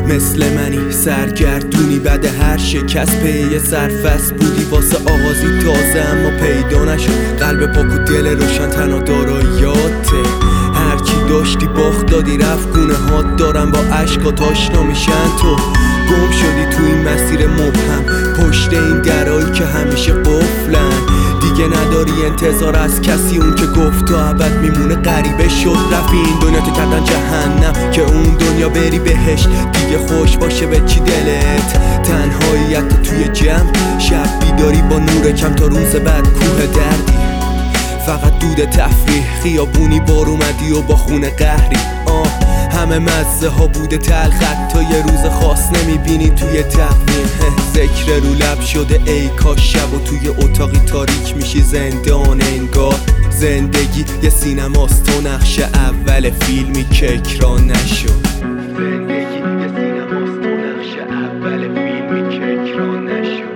مثل منی سرگردونی بعد هر شکست پی سرفست بودی واسه آغازی تازه اما پیدا نشد. قلب پاک و دل روشن تنها داراییاته، هرچی داشتی باخت دادی رفت گونه هات دارم با عشقات آشنا میشن. تو گم شدی تو این مسیر مبهم پشت این درایی که همیشه قفلن. دیگه نداری انتظار از کسی، اون که گفت تا ابد میمونه غریبه شد. رفی این دنیا تو کردن جهنم که اون دنیا بری بهش دیگه خوش باشه به چی دلت. تنهاییت توی جمع شب بیداری با نور کم تا روز بعد کوه دردی. فقط دود تفریح خیابونی بار اومدی و با خونه قهری. همه مزه ها بوده تلخت تا یه روز خاص نمیبینی توی تقویم. ذکر رو لب شده ای کاش شب و توی اتاقی تاریک میشی زندان انگار. زندگی یه سینماست تو نقش اول فیلمی که اکران نشد. زندگی یه سینماست تو نقش اول فیلمی که اکران نشد.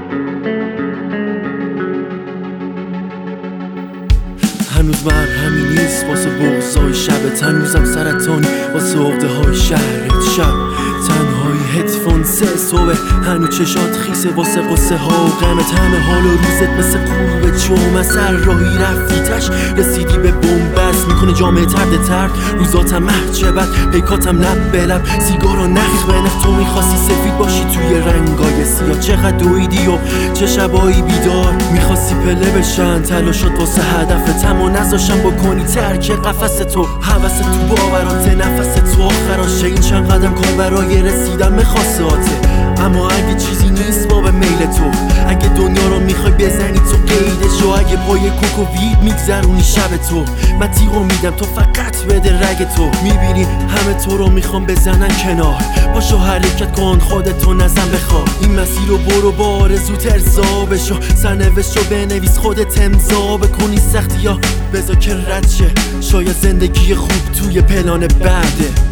هنوز مرهمی نیست واسه بغضای شبت، هنوزم سرطانی واسه عقده های شهرت. شب تنهایی هدفون سه صبح هنوز چشات خیسه واسه قصه ها و غمت. همه حال و روزت مثل قروب جمعه سر راهی رفتیتش رسیدی به بومبست میکنه جامعه ترد ترد. روزاتم محجبت پیکاتم لب به لب سیگار و نخ به نخ. تو میخواستی سفید باشی توی رنگای سیاه، چقدر دویدی و چه شبایی بیدار میخواستی پله بشن. تلاشات واسه هدفت اما نذاشم بکنی ترک قفس تو. حوست تو باورات نفس تو آخراشه، این چند قدم کار برای رسیدن به خواستاته. اما اگه چیزی نیست با به میل تو، اگه دنیا رو میخوای بزنی تو قیدش و اگه پای کوک و وید میگذرونی شب تو، من تیغو میدم تو فقط بده رگ تو. میبینی همه تو رو میخوام بزنن کنار، باشو حرکت کن خودتو نزن بخواه. این مسیر رو برو با آرزوت ارضا بشو، سرنوشت رو بنویس خودت امضا بکنی. سختی یا بذار که رد شه، شاید زندگی خوب توی پلان بعده.